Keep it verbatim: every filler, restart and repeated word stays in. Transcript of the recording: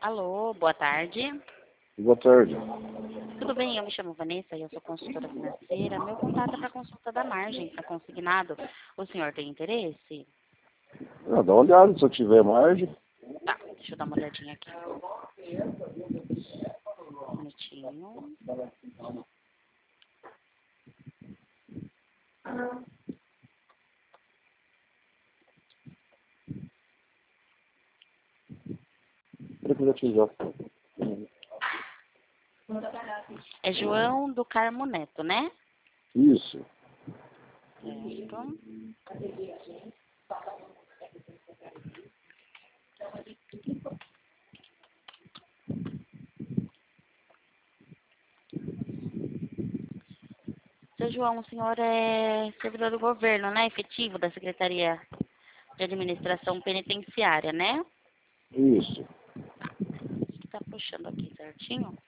Alô, boa tarde. Boa tarde. Tudo bem? Eu me chamo Vanessa e eu sou consultora financeira. Meu contato é para consulta da margem, está consignado. O senhor tem interesse? Ah, dá uma olhada se eu tiver margem. Tá, deixa eu dar uma olhadinha aqui. Um minutinho. Tranquilo. É João do Carmo Neto, né? Isso. Certo. Seu João, o senhor é servidor do governo, né? Efetivo da Secretaria de Administração Penitenciária, né? Isso. Tá puxando aqui certinho.